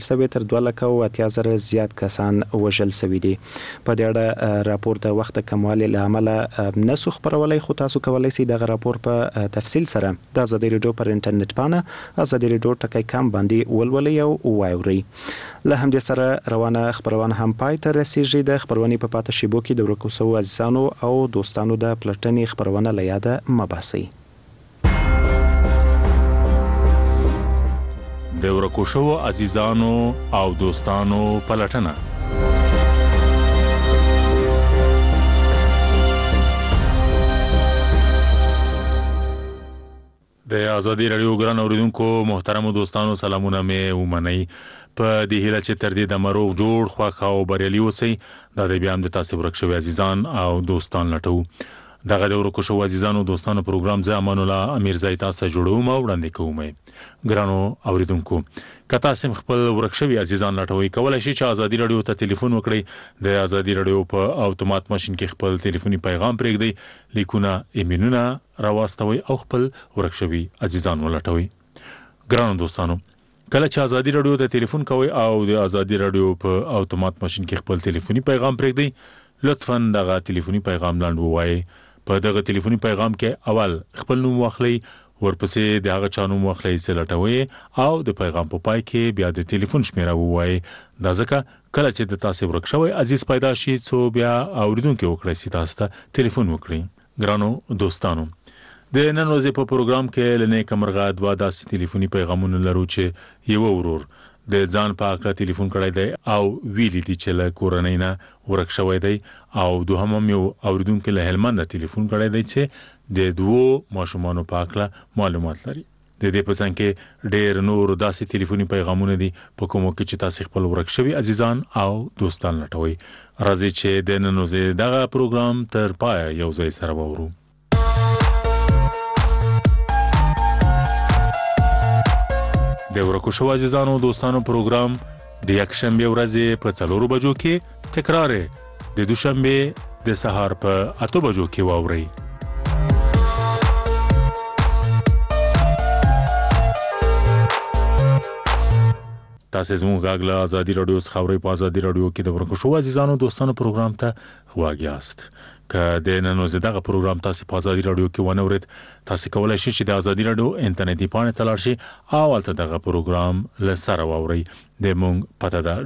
سوي تر 2,80,000 زیات کسان وژل شوي دي. په دې اړه راپور د وخت کموالي له امله نسو خبرولای، خو تاسو کولای شئ دغه راپور په تفصیل سره د ازادي رادیو پر انټرنیټ باندې ازادي رادیو ټکی کم باندې ولولئ او واورئ. له همدې سره روانه خبرونه هم پای ته رسیږي. د خبرونې په پاتې شیبو کې د ورکو شوو عزیزانو او دوستانو د پلټنې خبرونه له یاده مباسي. د ورکو شوو عزیزانو او دوستانو پلټنه. د ازادي رادیو ګران اوریدونکو محترم دوستانو سلامونه مې ومنئ. په دې هیله چې تر دې د مروغ جوړ خوښ او بریالي اوسئ. دا د بیا هم د تاسو ورک شوي عزیزان او دوستان لټو. دغه د ورکو شوو عزیزانو دوستانو پروګرام زه امان الله امیرزای تاسو جوړوم او وړاندې کوم. ګرانو اوریدونکو که تاسو خپل ورک شوي عزیزان لټوي، کولای شئ چې ازادي رادیو ته ټلیفون وکړئ. د ازادي رادیو په اتومات ماشين کې خپل ټلیفوني پیغام پرېږدئ، لیکونه ایمیلونه راواستوي او خپل ورک شوي عزیزان ولټوي. ګرانو دوستانو کله چې ازادي رادیو ته ټلیفون کوئ او د ازادي رادیو په اتومات ماشين کې خپل ټلیفوني پیغام پرېږدئ، لطفاً دغه ټلیفوني پیغام لاندې ووایئ. په دغه ټلیفوني پیغام کې اول خپل نوم واخلئ، ورپسې د هغه چا نوم واخلئ چې لټوي او د پیغام په پای کې بیا د ټلیفون شمیره ووایئ. دا ځکه کله چې د تاسو ورک شوی عزیز پیدا شي څو بیا اوریدونکو وکړي چې تاسو ته ټلیفون وکړي. ګرانو دوستانو د نن ورځې په پروګرام کې لنې کمرغه دوا داسې ټلیفوني پیغامونه لرو چې یو ورور د ځان په اړه ټلیفون کړی دی او ویلي دي چې له کورنۍ نه ورک شوی دی، او دوهم یو اوریدونکو له هلمند ټلیفون کړی دی چې د دوو ماشومانو په اړه معلومات لري. د دې په څنګ کې ډېر نور داسې ټلیفوني پیغامونه دي په کومو کې چې تاسو خپل ورک شوي عزیزان او دوستان لټوي. راځي چې د نن ورځې دغه پروګرام تر پای یو ځای سره وورو. د ورکو شوو عزیزانو دوستانو پروګرام د یکشنبه ورځې په 4 بجو کې تکرار د دوشنبه د سهار په 8 بجو کې واوري. تاسو زموږ غاغله ازادي رادیو څخه په ازادي رادیو کې د ورکو شوو عزیزانو دوستانو پروګرام ته غواګیاست. که د نن ورځې دغه پروګرام تاسو په ازادي رادیو کې ونه اورید، تاسو کولای شئ چې د ازادي رادیو انټرنیټي پاڼې ته لاړ شئ او هلته دغه پروګرام له سره واورئ. د مونږ پته ده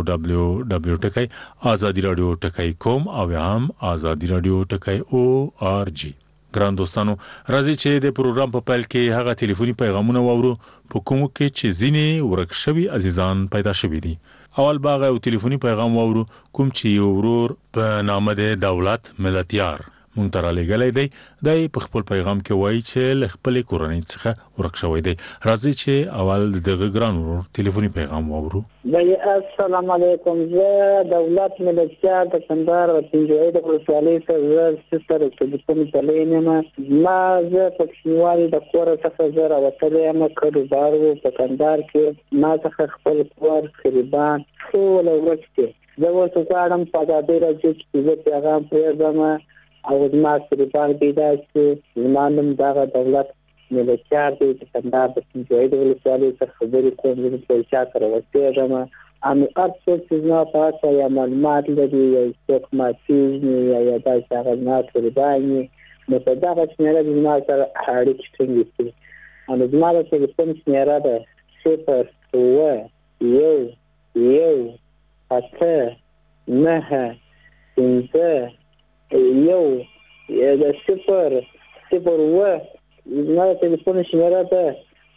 www.azadiradio.com او هم azadiradio.org. ګران دوستانو راځي چې د پروګرام په پیل کې هغه ټلیفوني پیغامونه واورو په کومو کې چې ځینې ورک شوي عزیزان پیدا شوي دي. اول باغ او ټلیفوني پیغام واورو کوم چې یو ورور په نامه د دولت ملتیار مونږ ته رالیږلی دی. دی په خپل پیغام کې وایي چې له خپلې کورنۍ څخه ورک شوی دی. راځي چې اول دغه ګران ورور ټلیفوني پیغام واورو. السلام علیکم. زه دولت ملتیار د کندهار د پنجوي د ولسوالۍ څخه ستر ټلیفوني تلینم. ما زه په کلیوالي د کور څخه زه راوتلی یم. کډوبار و په کندهار کې ما څخه خپل کور قریبان ټول ورک دی. زه ورته غواړم په ازادي رادیو کې زه پیغام پرېږدم او زما قریبان پیدا شي. زما نوم دغه دولت ملتیار دی چې کندهار د پنجوي د ولسوالۍ څخه خبرې کوم. زه په چا سره اوسېږم. هر څوک چې زما په اړه یا معلومات لري یا څوک ما پیژني یا داسې هغه زما قریبان وي، نو په دغه شمېره زما سره اړیکې ټینګې کړي. نو زما د ټلیفون شمېره ده 0 زما د ټلیفون شمېره ده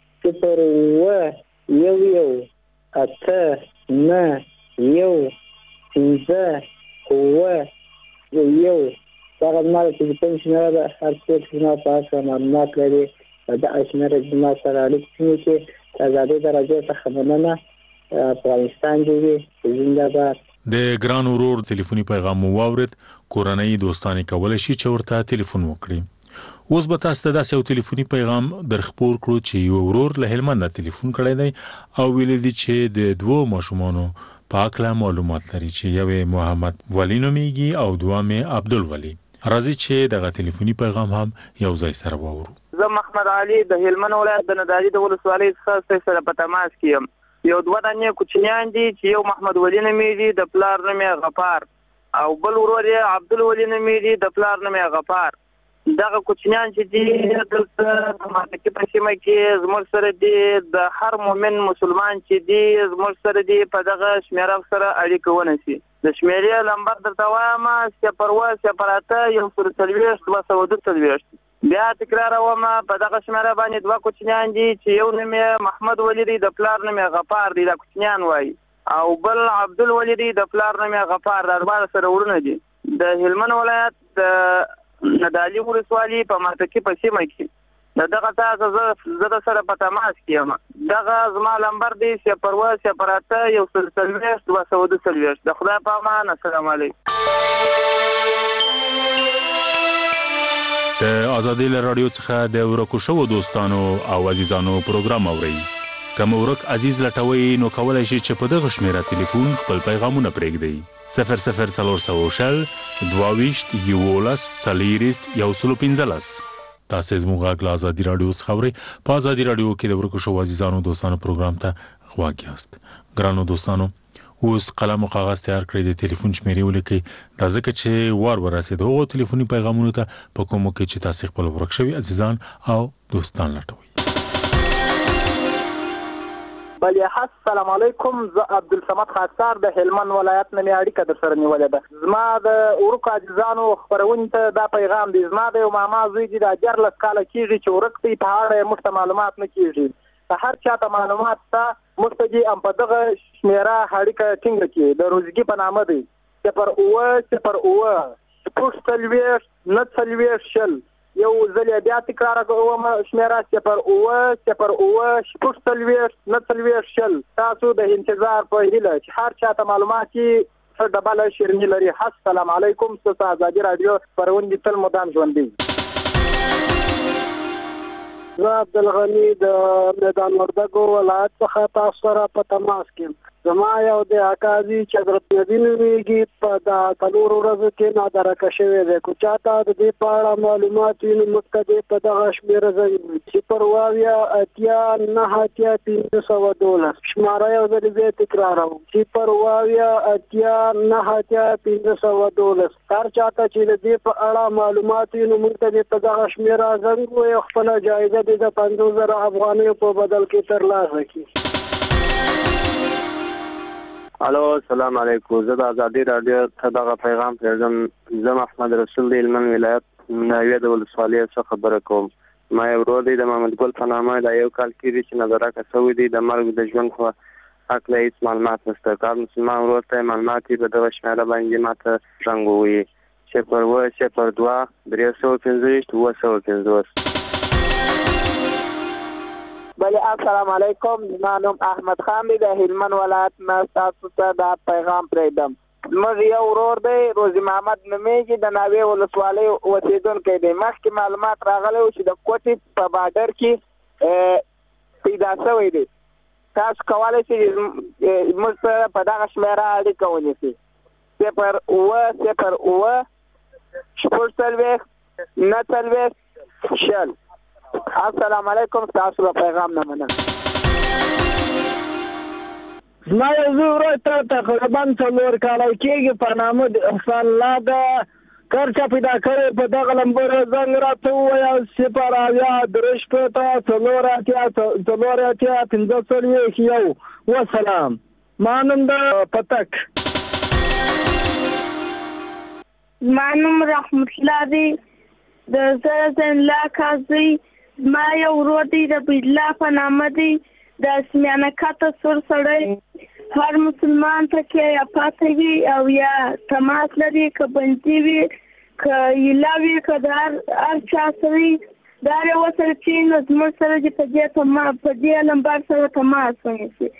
0 دغه زما د ټلیفون شمېره ده. هر څوک زما په اړه معلومات لري په دغه شمېره زما سره اړیکې ټینګې کړي. د ازادۍ د راډیو څخه مننه. افغانستان دې وي، زنده باد. د ګران ورور ټلیفوني پیغام واورید. کورنۍ دوستانه کولای شي چې ورته ټلیفون وکړي. اوس به تاسو ته داسې یو ټلیفوني پیغام درخپور کړو چې یو ورور له هلمند ټلیفون کړی دی او ویل دي چې د دوو ماشومانو په اړه معلومات لري چې یو محمد ولی نومیږي او دویم عبدالولی. راځي چې دغه ټلیفوني پیغام هم یو ځای سره واورو. زه محمد علي د هلمند ولایت د ندادي د ولسوالۍ څخه سره په تماس کې یم. یو دوه دانې کوچنیان دي چې یو محمد ولی نومېږي د پلار نوم یې غفار او بل ورور یې عبدالولي نومېږي د پلار نوم یې غفار. دغه کوچنیان چې دي دلته د مالکي په سیمه کې زموږ سره دي د هر مؤمن مسلمان چې دي زموږ سره دي په دغه شمیره سره اړیکه ونیسي. د شمیرې نمبر درته وایم 0104242. بیا تکراروم په دغه شمیره باندې دوه کوچنیان دي چې یو نوم یې محمد ولی دی د پلار نوم یې غفار دی دا کوچنیان وایي او بل عبدالولي دی د پلار نوم یې غفار دا دواړه سره ورونه دي. د هلمند ولایت د ندالي ولسوالي په مالکي په سیمه کې دغه تاسو زه د سره په تماس کې یم. دغه زما نمبر دی 0104242. د خدای په امان. السلام علیکم. د آزادۍ رادیو څخه د ورکو شوو دوستانو او عزیزانو پروګرام اورئ. کوم ورک عزیز لټوي نو کولای شئ چې په دغه شمیره ټلیفون خپل پیغامونه پرېږدئ 00400 22 11 40 115. تاسو زموږ غږ آزادۍ رادیو څخه اورئ. په آزادۍ رادیو کې د ورکو شوو عزیزانو دوستانو پروګرام ته غواړئ یاست. ګرانو دوستانو اوس قلم او کاغذ تیار کړئ د ټلیفون شمیرې ولیکئ دا ځکه چې وار ورسېد هغو ټلیفوني پیغامونو ته په کومو کې چې تاسو خپل ورک شوي عزیزان او دوستان لټوئ. بله السلام علیکم. زه عبدالصمد خاکسار د هلمند ولایت نه مې اړیکه در سره نیولې ده. زما د ورکو عزیزانو خپرونې ته دا پیغام دی. زما د یو ماما زوی دی دا 14 کاله کېږي چې ورک دی په اړه یې موږ ته معلومات نه کېږي. هر چاته معلومات ته موږ ته دي په دغه شمیره اړیکه ټینګه کړي. د روزګي په نامه دی 0104940 یو ځل بیا تکرار کوم شمیره 0104940. تاسو د انتظار په هیله چې هر چاته معلومات څه ډبل شیرنی لري. السلام علیکم. تاسو آزادۍ رادیو پرونی تل مدام ژوندۍ. زه عبدالغنی د میدان وردګو ولایت څخه تاسو سره په تماس کې. زما یو د اکاځي چې حضرت نبی نومېږي په دا 4 ورځو کې نادرکه شوی دی. کو چاته د دې په اړه معلومات وي نو موږ ته په دغه شمیره زنګ وکړي 010891512. شماره یو ځل بیا تکراروم 010891512. هر چاته چې د دې په اړه معلومات وي نو موږ ته په دغه شمیره زنګ وکړي خپل جایزه د 50,000 افغانیو په بدل کې ترلاسه کړي. الو السلام علیکم. زه د آزادۍ رادیو ته دغه پیغام پرېږدم. زه محمد رسول د هلمند ولایت ناویه د ولسوالۍ څخه خبره کوم. ما یو ورور دی د محمد ګل په نامه دا یو کال کېږي چې نظرکه شوی دی. د مرګ د ژوند خو هکله هېڅ معلومات نشته. کار مسلمان ورور ته معلومات یې په دغه شمیره باندې ماته زنګ ووهي 01042 بله السلام علیکم. زما نوم احمد خان دی د هلمند ولایت نه تاسو ته دا پیغام پرېږدم. زموږ یو ورور دی روزي محمد نومېږي د ناوې ولسوالۍ اوسېدونکی دی. مخکې معلومات راغلی و چې د کوټې په بارډر کې پیدا شوی دی. تاسو کولی شئ موږ سره په دغه شمیره اړیکه ونیسئ 0104940. السلام علیکم. تاسو په پیغام نه مننه. زما یو زوی ورور ته تقریبا 4 کاله کېږي په نامه د احسان الله ده. کار چا پیدا کړی په دغه نمبر زنګ راته ووایه 01044 وسلام. ما نوم د پتک. ما نوم رحمت الله دی د زرزن لا کازی. ما یو ورور دی د بیدلا په نامه دی د اسمیانه کاته سور سړی. هر مسلمان ته کې یا پاتې وي او یا تماس لري که بندي وي که یلاوي که د هر چا سره دا یو سره چې نو زموږ سره چې په دې نمبر سره تماس ونیسي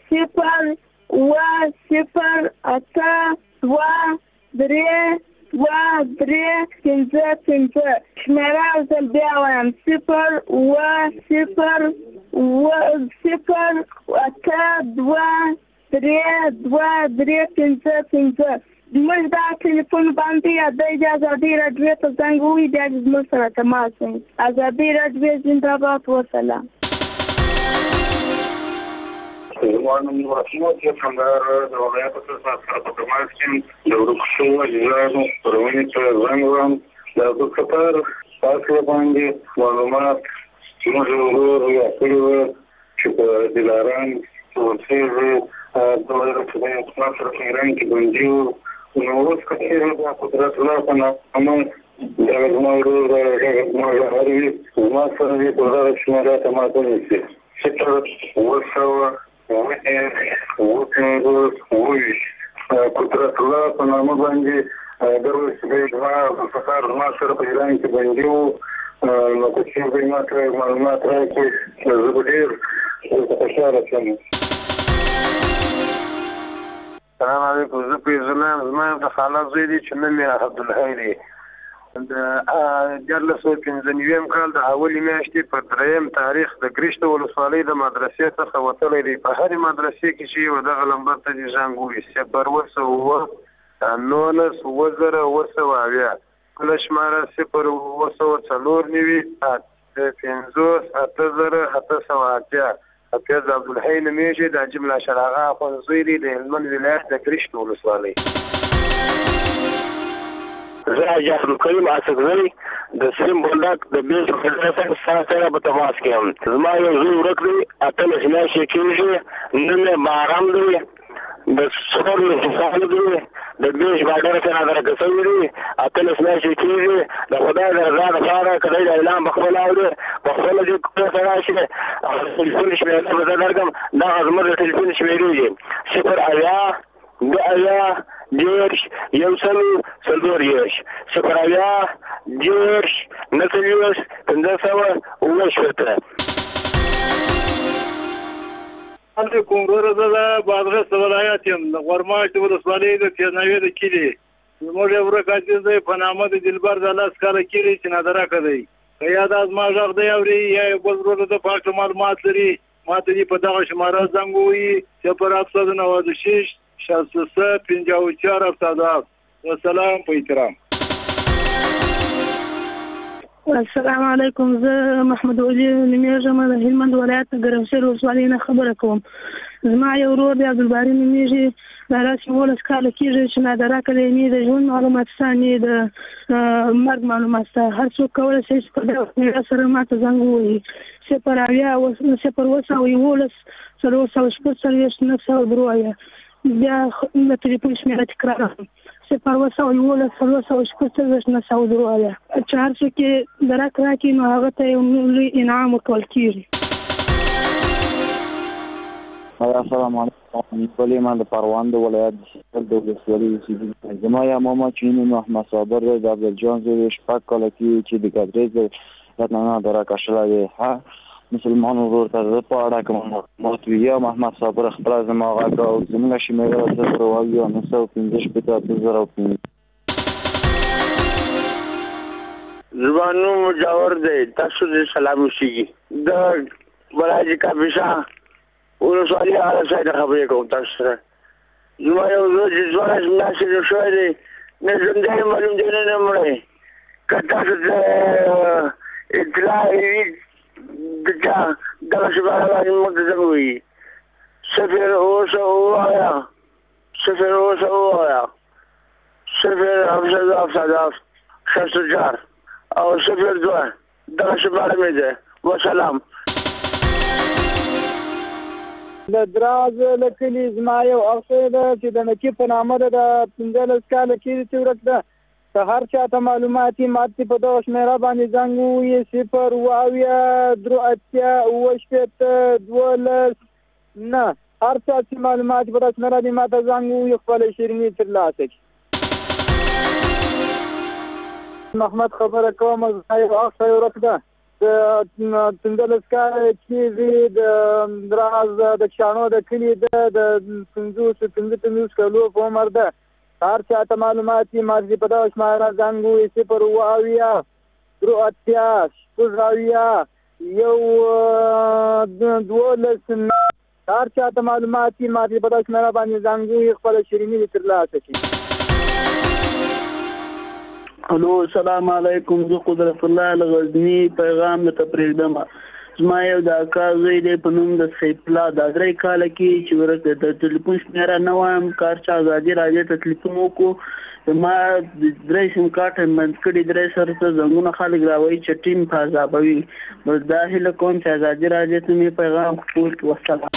01043 شمیره او ځل بیا وایم 01043 موږ دا ټلیفون باندې د آزادۍ رادیو ته زنګ ووهئ بیا زموږ سره تماس ونیسئ. آزادۍ رادیو زنده باد. وسلام. زمانم رسموت یې څنګه د ولایت سره په تماس کې د ورکشو اجرانو پرونی ته زنګ د خطر تاسو باندې معلومات موږ ورو یا کړو چې په دلاران ورته د ولایت سره کې باندې نو اوس کله د قدرت الله په نامه د ورمارو د هروي ما سره د قدرت شماره تماس ونیسي چې قدرت الله په نامه باندې دروي فقار ما سره په ایران کې باندې نو چې به ما معلومات راکړي زه ډېر خوشاله شم. السلام علیکم. زه په زلام زما د خاله زوی دی چې نوم یې عبدالحی دی. د 1495 کال د اولې میاشتې په 3 تاریخ د ګریشت ولسوالۍ د مدرسې څخه وتلی دی. په هرې مدرسې کې چې دغه لمبر ته دې زنګ ووایي 0 کله شماره 0 حافظ عبدالحی نومیږي د جمله شراغه اخوندزوی دی د هلمند ولایت د ګریشت ولسوالۍ. زه حاجي عبدالکریم اسکزی د سیم بولدک د بیس مدرسې سره په تماس کې یم. زما یو زوی ورک دی 18 میاشتې کېږي. نوم یې بارام دی د څلور کسانو دی د بیس بارډر سره درکه شوی دی 18 میاشتې کېږي. د خدای د رضا لپاره که دی د اعلان په خپله اوري په خپله دې کور ته راشي ټلیفون شمېره به زه درکړم. دغه زموږ د ټلیفون شمېرې دي 0 کوم ورځ د بادغیس ولایت یم د غورماش د ولسوالۍ د تیرناوي د کلي زموږ یو ورک عزیز دی په نامه د دلبر د 10 کاله کلي چې نادرکه دی. که یا د زما غږ دی اوري یا یو بل ورور د پاک معلومات لري ما ته دې په دغه شماره زنګ ووایي 096 63 54 77. والسلام په احترام. السلام علیکم. زه محمد علي نومیږم د هلمند ولایت ګرمسیر ولسوالۍ نه خبره کوم. زما یو ورور دی عبدالباري نومیږي دا داسې 18 کاله کېږي چې نادرکه دی. نه د ژوند معلومات شته نه د مرګ معلومات شته. هر څوک کولی شي چې په دغه شمېره سره ما ته زنګ ووایي 0 بیا د ټلیفون شمېره تکراروم 0 چې هر څوک یې درک راکړي نو هغه ته یو لوی انعام ورکول کېږي. السلام علیکم. بلې ما د پروان د ولایت د ولسوالۍ اوسېدونکی زما یا ماما چې نوم احمد صابر دی د عبدالجان زوی دی 6 کاله کېږي چې د ګدرېز ولایت نه درکه شوی دی. مسلمان ورور ته زه په اړه کوم معلومات ویم محمد صابر خپله زما غږ او زموږ شمېره 0 زما نوم مجاور دی. تاسو دې سلام وشيږي د ولایت کاپیسا ولسوالۍ هغه ځای نه خبرې کوم تاسو سره. زما یو زوی چې 14 میاشتې شوی دی نه ژوندی معلوم دی نه مړی. که تاسو ته اطلاع وي دغه شماره باندې موږ ته زنګ ووایي 0 ووایه 0 64 او 02 دغه شماره مې ده. وسلام. د دراز له کلي زما یو اخ ده چې د نکي په نامه ده د 15 کاله کېږي چې ورک ده. که هر چاته معلومات یې ماته په دغه شمېره باندې زنګ ووایي 0 هر چا چې معلومات په دغه شمېره باندې ماته زنګ ووایي خپله شیریني ترلاسه کړي. محمد خبره کوم. زما یو اخ ورک ده د 15 کاله کېږي د دراز د چاڼو د کلي ده د 55 کالو په عمر ده. هر چاته معلومات یې ماته په دغه شماره زنګ ووایي 0 هر چاته معلومات یې ماته په دغه شماره باندې زنګ ووایي خپله شیریني دې ترلاسه کړي. الو السلام علیکم. زه قدرت الله الغزنی پیغام ته پرېږدم زما یو د اکا زوی دی په نوم د سیف الله دا 3 کال کې چې ورته د ټلیفون شمیره نه وایم کار چې ازادي راځي ته ټلیفون وکړو ما درې سیم کارت منځ کړي درې سره ته زنګونه خلک راوي چې ټیم فازابوي بس دا هله کوم چې ازادي راځي ته می پیغام خپل وسلام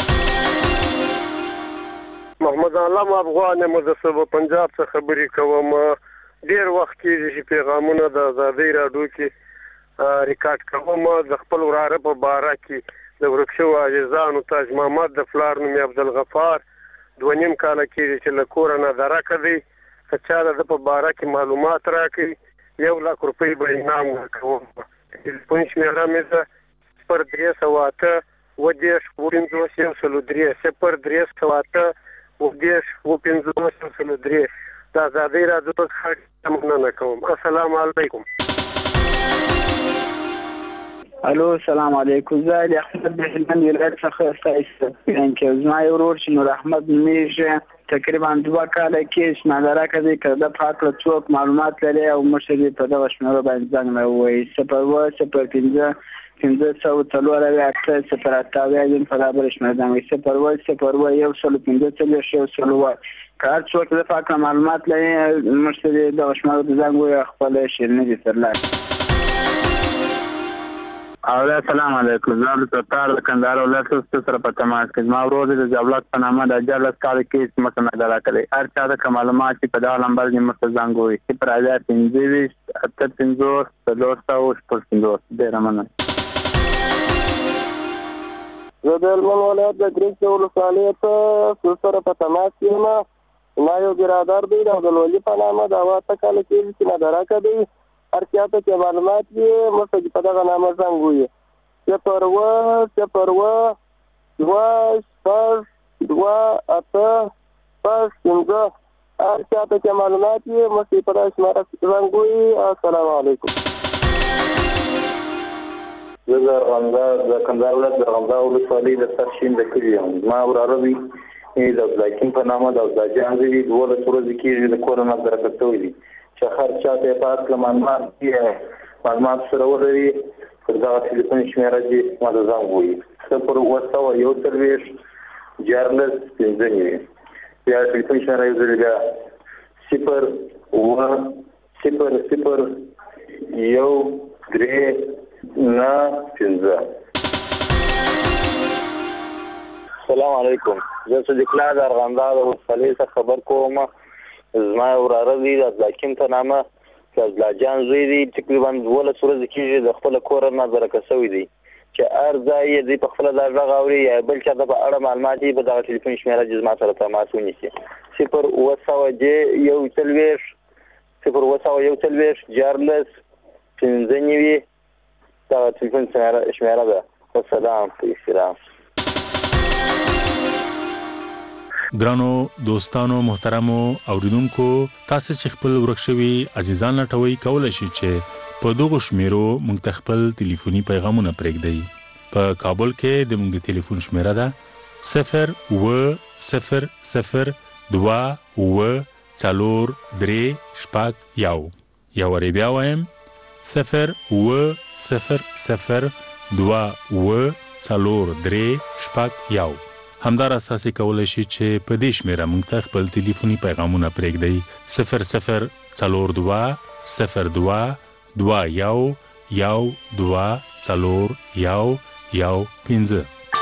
محمد علام افغان مدسب پنجاب څخه خبرې کوم ډیر وخت کې چې پیغامونه د ازادي راډیو کې ریکارډ کوم د خپل وراره په باره کې د ورکشو عزیزانو تاج محمد د فلار نوم عبدالغفار 2.5 کال کې چې له کور نه درکه دی چې د په باره کې معلومات راکړي 1 لک روپۍ به انعام ورکوم ټلیفون شمیره مې ده 0308 ودیش 1503 0308 ودیش 1503 د ازادي راډیو څخه مننه کوم. السلام علیکم. الو السلام علیکم. زه د احمد د هلمند ولایت څخه ستاسو څنګه زما یو ورور چې نور احمد میشه تقریبا 2 کال کې شماره کوي کله پاتله څوک معلومات لري او مشري په دغه شماره باندې ځان وایي 015 15 0 په برابر شماره دی 0 یو سل 15 یو سل کار څوک د فاکه معلومات لري مشري دغه شماره ځان وایي خپل شیرنی دي ترلاسه. السلام علیکم. زه د تار کندهار ولایت سره په تماس کې ما ورور د جوړلات په نامه د جلس کال کې مسله نه راکړي هر چا د معلومات په دا نمبر کې مرتزانګوي چې پر اجازه 25 85 350 ډیر مننه. زه د هلمند ولایت د ګریک ولسوالۍ په سره په تماس کې ما یو برادر دی د عبدالولي په نامه د 8 کال کې چې نه راکړي هر چاته چې معلومات یې مسجد په دغه نامه څنګه وي 0 هر چاته چې معلومات یې مسجد په دغه شماره څنګه وي. السلام علیکم. زه د کندهار ولایت د رمضان ولسوالۍ د سرشین د کلي یم. ما وراره وي د ځاکین په نامه د ځاجان دی 12 ورځې کې د کورونا درکټوي دي چې هر چاته په اصل معلومات سره ولري پر دا ټلیفون شمیره دې ما د ځان وایي 0 یو سرویس جارلس پنځنی یا ټلیفون شمیره یو ځل 0 یو 3 نه 15. السلام علیکم. زه صدیق الله د ارغنداب ولسوالۍ څخه خبر کوم. زما وراره دی د ځاکین په نامه د لاجان زوی دی تقریبا 12 ورځې کې د خپل کور نه درکه شوی دی چې هر ځای دی په خپل د غاوري یا بل چا د اړه معلومات په دغه ټلیفون شمیره جزما سره تماس ونیسي 0 یو تلويش جارلس پنځنیوي دا ټلیفون شمیره ده. والسلام علیکم. ګرانو دوستانو محترمو اوریدونکو تاسو چې خپل ورکشوي عزیزان لټوي کولای شئ چې په دغه شمیرو موږ خپل ټلیفوني پیغامونه پرېږدئ. په کابل کې د موږ ټلیفون شمیره ده 0 یو ری بیا وایم 0 همدار اساسي کولای شي چې په دې شمیره موږ ته خپل ټلیفوني پیغامونه پرېږدئ 00222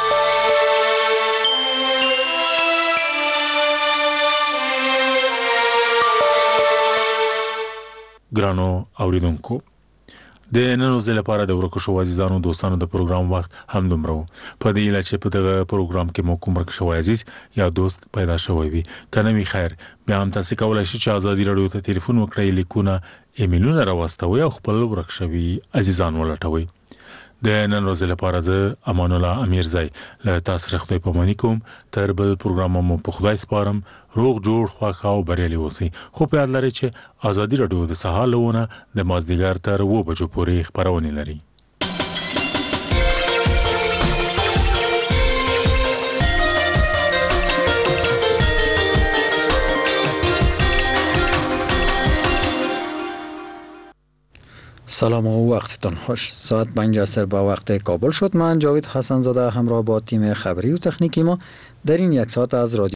ګرانو اوریدونکو د نن ورځې لپاره د ورکشو عزیزانو دوستانو د پروګرام وخت هم دومره په دې لاره چې په دغه پروګرام کې مو کوم ورکشو عزیز یا دوست پیدا شوی وي کنه می خیر بیا هم تاسو کولای شئ چې ازادي رادیو ته ټلیفون وکړئ لیکونه ایمیلونه راوستوي او خپل ورکشوي عزیزان ولټوي. د نن ورځې لپاره زه امان الله امیرزای له تاسو رخصتې پمنې کوم تر بل پروګرام مو په خدای سپارم روغ جوړ خواخا او بریالي اوسئ. خو په یاد لرئ چې ازادي رادیو د سهار لونه د مازدیګر تر 2 بجو پورې خبرونه لري. سلام و وقتتان خوش. ساعت 5 عصر به وقت کابل شد. من جاوید حسن زاده همراه با تیم خبری و تکنیکی ما در این یک ساعت از رادیو